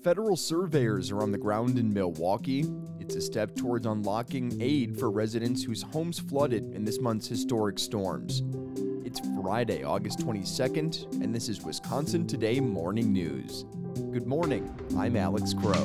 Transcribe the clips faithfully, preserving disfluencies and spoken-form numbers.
Federal surveyors are on the ground in Milwaukee. It's a step towards unlocking aid for residents whose homes flooded in this month's historic storms. It's Friday, August twenty-second, and this is Wisconsin Today Morning News. Good morning, I'm Alex Crow.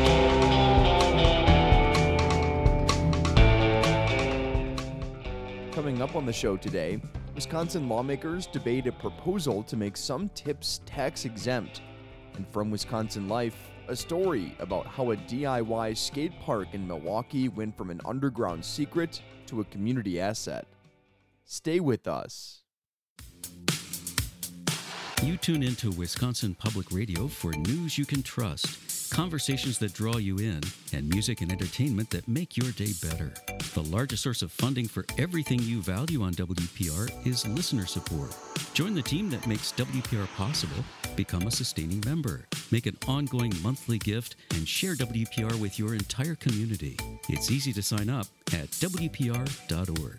Coming up on the show today, Wisconsin lawmakers debate a proposal to make some tips tax-exempt. And from Wisconsin Life, a story about how a D I Y skate park in Milwaukee went from an underground secret to a community asset. Stay with us. You tune into Wisconsin Public Radio for news you can trust, conversations that draw you in, and music and entertainment that make your day better. The largest source of funding for everything you value on W P R is listener support. Join the team that makes W P R possible. Become a sustaining member. Make an ongoing monthly gift and share W P R with your entire community. It's easy to sign up at W P R dot org.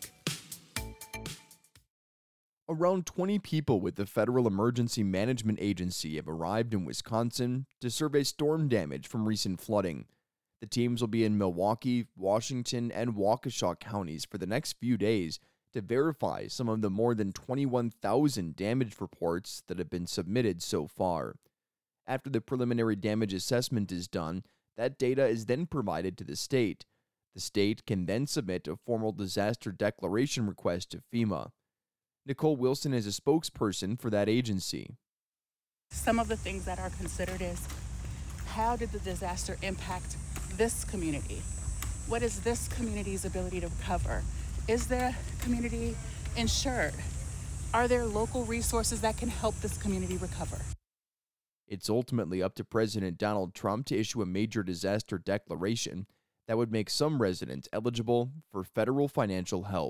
Around twenty people with the Federal Emergency Management Agency have arrived in Wisconsin to survey storm damage from recent flooding. The teams will be in Milwaukee, Washington, and Waukesha counties for the next few days to verify some of the more than twenty-one thousand damage reports that have been submitted so far. After the preliminary damage assessment is done, that data is then provided to the state. The state can then submit a formal disaster declaration request to FEMA. Nicole Wilson is a spokesperson for that agency. Some of the things that are considered is, how did the disaster impact this community? What is this community's ability to recover? Is the community insured? Are there local resources that can help this community recover? It's ultimately up to President Donald Trump to issue a major disaster declaration that would make some residents eligible for federal financial help.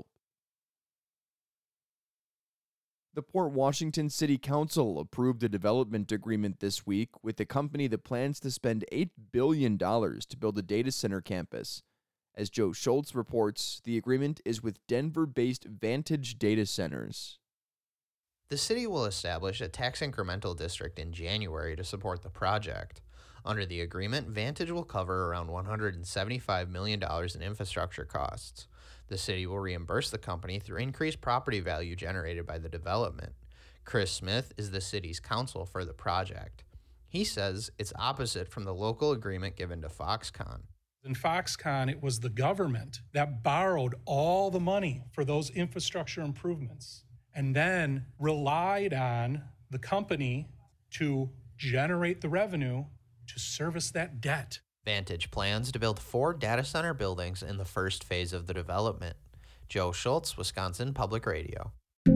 The Port Washington City Council approved a development agreement this week with a company that plans to spend eight billion dollars to build a data center campus. As Joe Schultz reports, the agreement is with Denver-based Vantage Data Centers. The city will establish a tax incremental district in January to support the project. Under the agreement, Vantage will cover around one hundred seventy-five million dollars in infrastructure costs. The city will reimburse the company through increased property value generated by the development. Chris Smith is the city's counsel for the project. He says it's opposite from the local agreement given to Foxconn. In Foxconn, it was the government that borrowed all the money for those infrastructure improvements and then relied on the company to generate the revenue to service that debt. Vantage plans to build four data center buildings in the first phase of the development. Joe Schultz, Wisconsin Public Radio.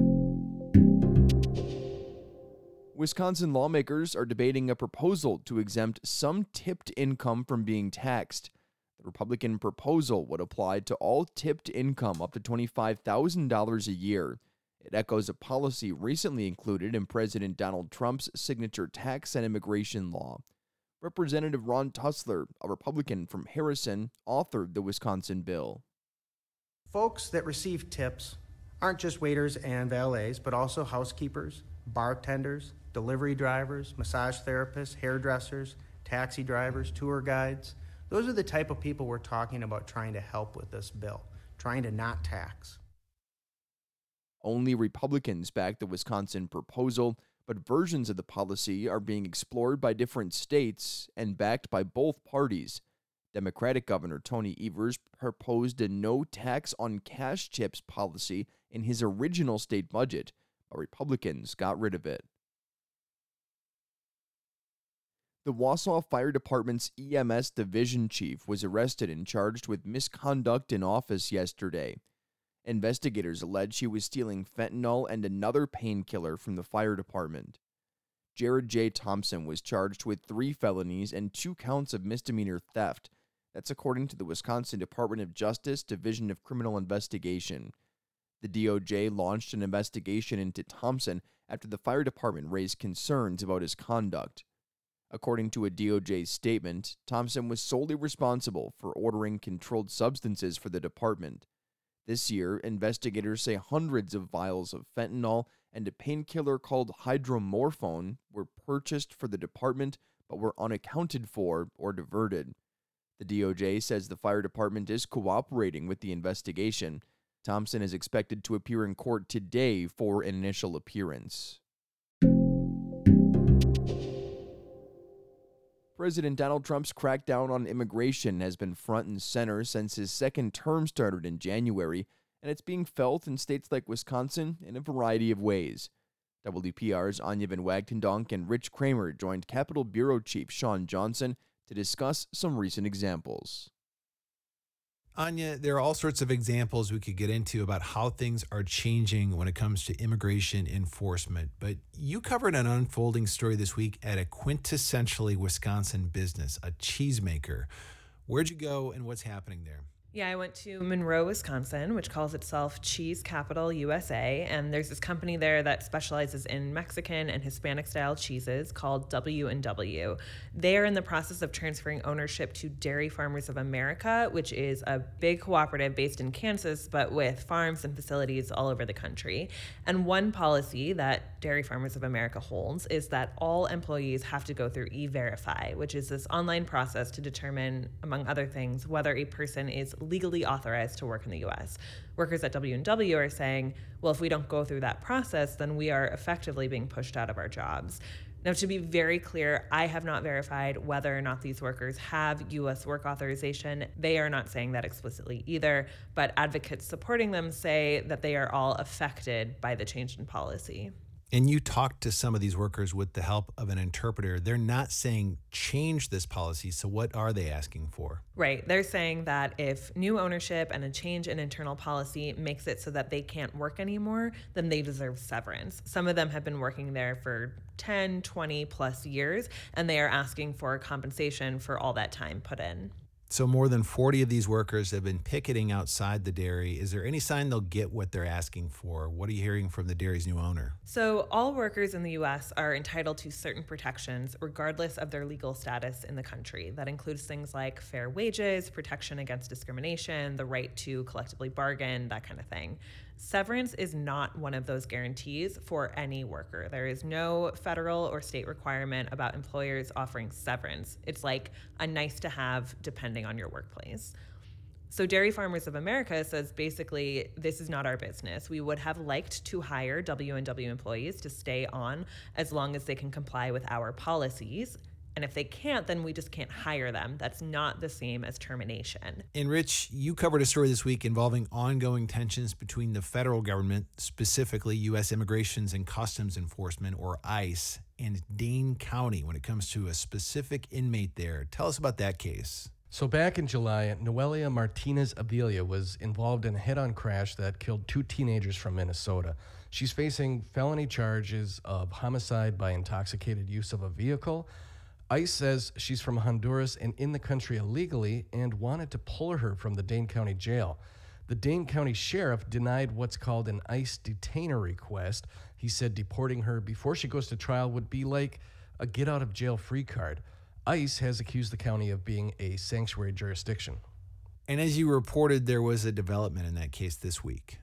Wisconsin lawmakers are debating a proposal to exempt some tipped income from being taxed. The Republican proposal would apply to all tipped income up to twenty-five thousand dollars a year. It echoes a policy recently included in President Donald Trump's signature tax and immigration law. Representative Ron Tussler, a Republican from Harrison, authored the Wisconsin bill. Folks that receive tips aren't just waiters and valets, but also housekeepers, bartenders, delivery drivers, massage therapists, hairdressers, taxi drivers, tour guides. Those are the type of people we're talking about trying to help with this bill, trying to not tax. Only Republicans backed the Wisconsin proposal, but versions of the policy are being explored by different states and backed by both parties. Democratic Governor Tony Evers proposed a no tax on cash chips policy in his original state budget, but Republicans got rid of it. The Wausau Fire Department's E M S division chief was arrested and charged with misconduct in office yesterday. Investigators allege she was stealing fentanyl and another painkiller from the fire department. Jared J. Thompson was charged with three felonies and two counts of misdemeanor theft. That's according to the Wisconsin Department of Justice Division of Criminal Investigation. The D O J launched an investigation into Thompson after the fire department raised concerns about his conduct. According to a D O J statement, Thompson was solely responsible for ordering controlled substances for the department. This year, investigators say hundreds of vials of fentanyl and a painkiller called hydromorphone were purchased for the department but were unaccounted for or diverted. The D O J says the fire department is cooperating with the investigation. Thompson is expected to appear in court today for an initial appearance. President Donald Trump's crackdown on immigration has been front and center since his second term started in January, and it's being felt in states like Wisconsin in a variety of ways. W P R's Anya Van Wagtendonk and Rich Kramer joined Capitol Bureau Chief Shawn Johnson to discuss some recent examples. Anya, there are all sorts of examples we could get into about how things are changing when it comes to immigration enforcement, but you covered an unfolding story this week at a quintessentially Wisconsin business, a cheesemaker. Where'd you go and what's happening there? Yeah, I went to Monroe, Wisconsin, which calls itself Cheese Capital U S A, and there's this company there that specializes in Mexican and Hispanic-style cheeses called W and W. They are in the process of transferring ownership to Dairy Farmers of America, which is a big cooperative based in Kansas, but with farms and facilities all over the country. And one policy that Dairy Farmers of America holds is that all employees have to go through E-Verify, which is this online process to determine, among other things, whether a person is legally authorized to work in the U S. Workers at W and W are saying, well, if we don't go through that process, then we are effectively being pushed out of our jobs. Now, to be very clear, I have not verified whether or not these workers have U S work authorization. They are not saying that explicitly either, but advocates supporting them say that they are all affected by the change in policy. And you talked to some of these workers with the help of an interpreter. They're not saying change this policy, so what are they asking for? Right. They're saying that if new ownership and a change in internal policy makes it so that they can't work anymore, then they deserve severance. Some of them have been working there for ten, twenty plus years, and they are asking for compensation for all that time put in. So more than forty of these workers have been picketing outside the dairy. Is there any sign they'll get what they're asking for? What are you hearing from the dairy's new owner? So all workers in the U S are entitled to certain protections regardless of their legal status in the country. That includes things like fair wages, protection against discrimination, the right to collectively bargain, that kind of thing. Severance is not one of those guarantees for any worker. There is no federal or state requirement about employers offering severance. It's like a nice to have depending on your workplace. So Dairy Farmers of America says basically, this is not our business. We would have liked to hire W and W employees to stay on as long as they can comply with our policies. And if they can't, then we just can't hire them. That's not the same as termination. And Rich, you covered a story this week involving ongoing tensions between the federal government, specifically U S Immigrations and Customs Enforcement, or ICE, and Dane County when it comes to a specific inmate there. Tell us about that case. So back in July, Noelia Martinez Avilia was involved in a head-on crash that killed two teenagers from Minnesota. She's facing felony charges of homicide by intoxicated use of a vehicle. ICE says she's from Honduras and in the country illegally and wanted to pull her from the Dane County jail. The Dane County sheriff denied what's called an ICE detainer request. He said deporting her before she goes to trial would be like a get-out-of-jail-free card. ICE has accused the county of being a sanctuary jurisdiction. And as you reported, there was a development in that case this week.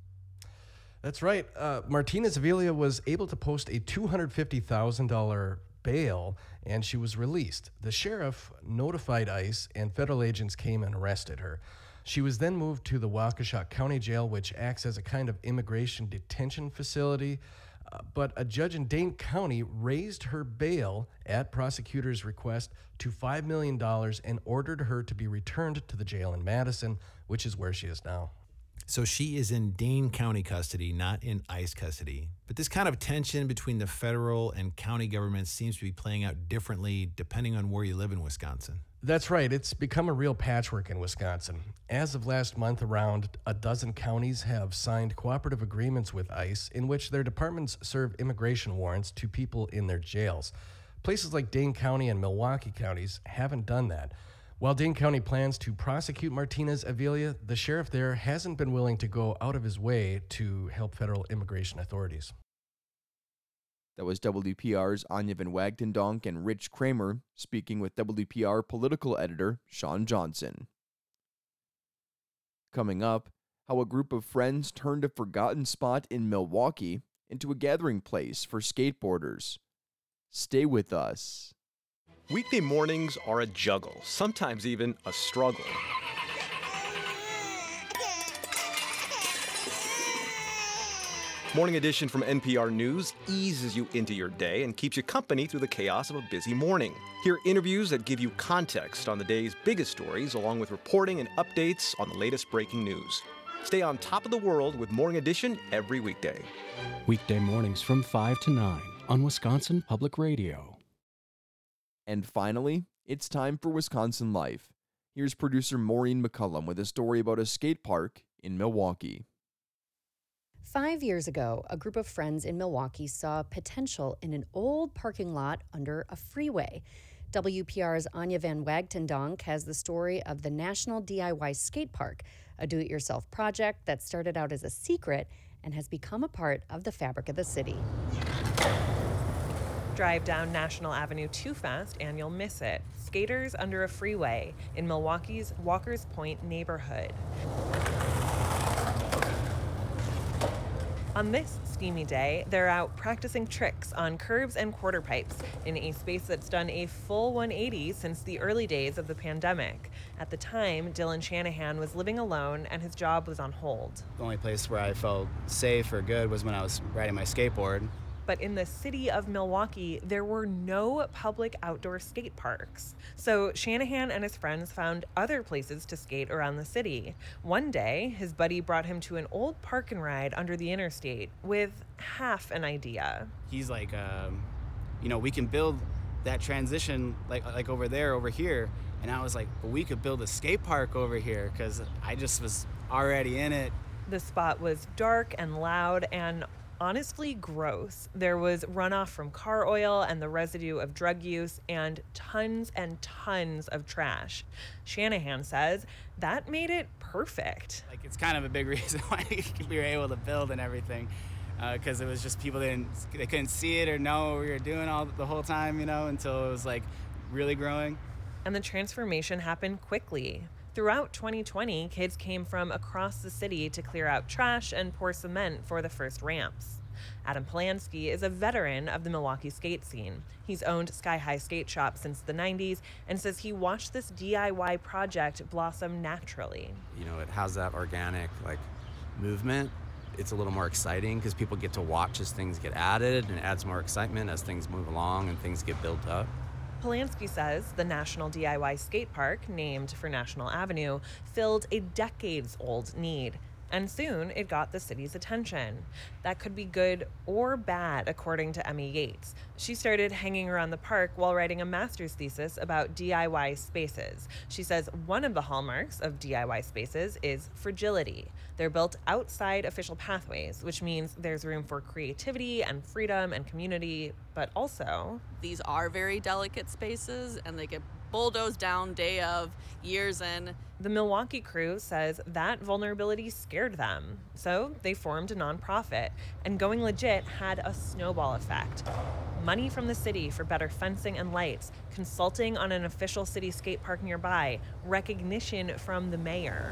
That's right. Uh, Martinez Avilia was able to post a two hundred fifty thousand dollars bail, and she was released. The sheriff notified ICE, and federal agents came and arrested her. She was then moved to the Waukesha County Jail, which acts as a kind of immigration detention facility. Uh, but a judge in Dane County raised her bail at prosecutors' request to five million dollars and ordered her to be returned to the jail in Madison, which is where she is now. So she is in Dane County custody, not in ICE custody. But this kind of tension between the federal and county governments seems to be playing out differently depending on where you live in Wisconsin. That's right. It's become a real patchwork in Wisconsin. As of last month, around a dozen counties have signed cooperative agreements with ICE in which their departments serve immigration warrants to people in their jails. Places like Dane County and Milwaukee counties haven't done that. While Dane County plans to prosecute Martinez Avilia, the sheriff there hasn't been willing to go out of his way to help federal immigration authorities. That was W P R's Anya Van Wagtendonk and Rich Kramer speaking with W P R political editor Shawn Johnson. Coming up, how a group of friends turned a forgotten spot in Milwaukee into a gathering place for skateboarders. Stay with us. Weekday mornings are a juggle, sometimes even a struggle. Morning Edition from N P R News eases you into your day and keeps you company through the chaos of a busy morning. Hear interviews that give you context on the day's biggest stories, along with reporting and updates on the latest breaking news. Stay on top of the world with Morning Edition every weekday. Weekday mornings from five to nine on Wisconsin Public Radio. And finally, it's time for Wisconsin Life. Here's producer Maureen McCullum with a story about a skate park in Milwaukee. Five years ago, a group of friends in Milwaukee saw potential in an old parking lot under a freeway. W P R's Anya Van Wagtendonk has the story of the National D I Y Skate Park, a do-it-yourself project that started out as a secret and has become a part of the fabric of the city. Drive down National Avenue too fast and you'll miss it. Skaters under a freeway in Milwaukee's Walker's Point neighborhood. On this steamy day, they're out practicing tricks on curbs and quarter pipes in a space that's done a full one eighty since the early days of the pandemic. At the time, Dylan Shanahan was living alone and his job was on hold. The only place where I felt safe or good was when I was riding my skateboard. But in the city of Milwaukee, there were no public outdoor skate parks. So Shanahan and his friends found other places to skate around the city. One day, his buddy brought him to an old park and ride under the interstate with half an idea. He's like, um, you know, we can build that transition like like over there, over here. And I was like, well, we could build a skate park over here because I just was already in it. The spot was dark and loud and honestly gross. There was runoff from car oil and the residue of drug use and tons and tons of trash. Shanahan says that made it perfect. Like, it's kind of a big reason why we were able to build and everything, because uh, it was just people didn't they couldn't see it or know what we were doing all the whole time, you know, until it was like really growing. And the transformation happened quickly. Throughout twenty twenty, kids came from across the city to clear out trash and pour cement for the first ramps. Adam Polanski is a veteran of the Milwaukee skate scene. He's owned Sky High Skate Shop since the nineties and says he watched this D I Y project blossom naturally. You know, it has that organic, like, movement. It's a little more exciting because people get to watch as things get added, and it adds more excitement as things move along and things get built up. Polanski says the National D I Y Skate Park, named for National Avenue, filled a decades-old need, and soon it got the city's attention. That could be good or bad, according to Emmy Yates. She started hanging around the park while writing a master's thesis about D I Y spaces. She says one of the hallmarks of D I Y spaces is fragility. They're built outside official pathways, which means there's room for creativity and freedom and community, but also these are very delicate spaces and they get bulldozed down day of, years in. The Milwaukee crew says that vulnerability scared them, so they formed a nonprofit, and going legit had a snowball effect. Money from the city for better fencing and lights, consulting on an official city skate park nearby, recognition from the mayor.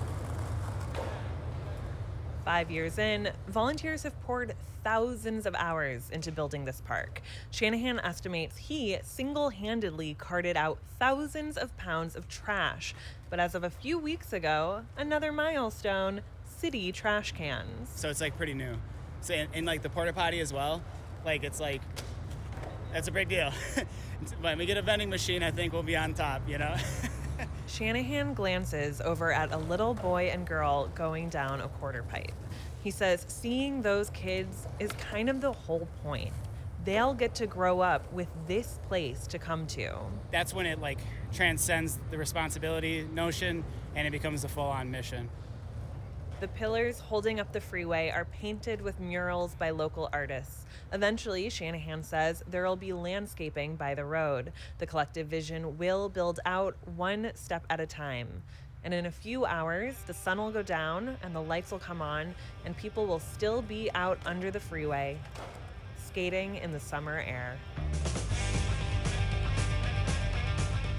Five years in, volunteers have poured thousands of hours into building this park. Shanahan estimates he single-handedly carted out thousands of pounds of trash. But as of a few weeks ago, another milestone, city trash cans. So it's like pretty new. So in, in like the porta potty as well, like it's like, that's a big deal. When we get a vending machine, I think we'll be on top, you know? Shanahan glances over at a little boy and girl going down a quarter pipe. He says seeing those kids is kind of the whole point. They'll get to grow up with this place to come to. That's when it like transcends the responsibility notion and it becomes a full-on mission. The pillars holding up the freeway are painted with murals by local artists. Eventually, Shanahan says there'll be landscaping by the road. The collective vision will build out one step at a time. And in a few hours, the sun will go down and the lights will come on, and people will still be out under the freeway, skating in the summer air.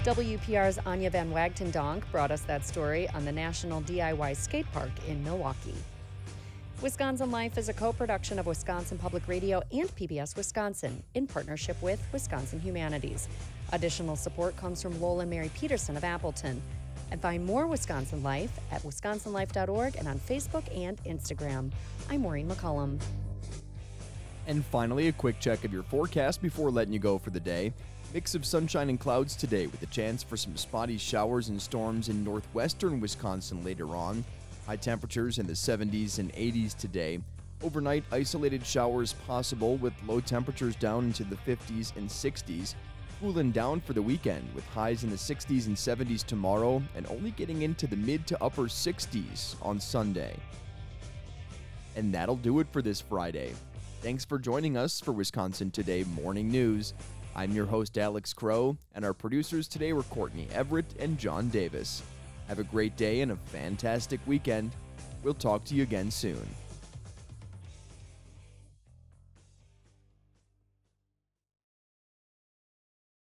W P R's Anya Van Wagten-Donk brought us that story on the National D I Y Skate Park in Milwaukee. Wisconsin Life is a co-production of Wisconsin Public Radio and P B S Wisconsin in partnership with Wisconsin Humanities. Additional support comes from Lola Mary Peterson of Appleton. And find more Wisconsin Life at wisconsin life dot org and on Facebook and Instagram. I'm Maureen McCullum. And finally, a quick check of your forecast before letting you go for the day. Mix of sunshine and clouds today with a chance for some spotty showers and storms in northwestern Wisconsin later on. High temperatures in the seventies and eighties today. Overnight, isolated showers possible with low temperatures down into the fifties and sixties. Cooling down for the weekend with highs in the sixties and seventies tomorrow and only getting into the mid to upper sixties on Sunday. And that'll do it for this Friday. Thanks for joining us for Wisconsin Today Morning News. I'm your host, Alex Crow, and our producers today were Courtney Everett and John Davis. Have a great day and a fantastic weekend. We'll talk to you again soon.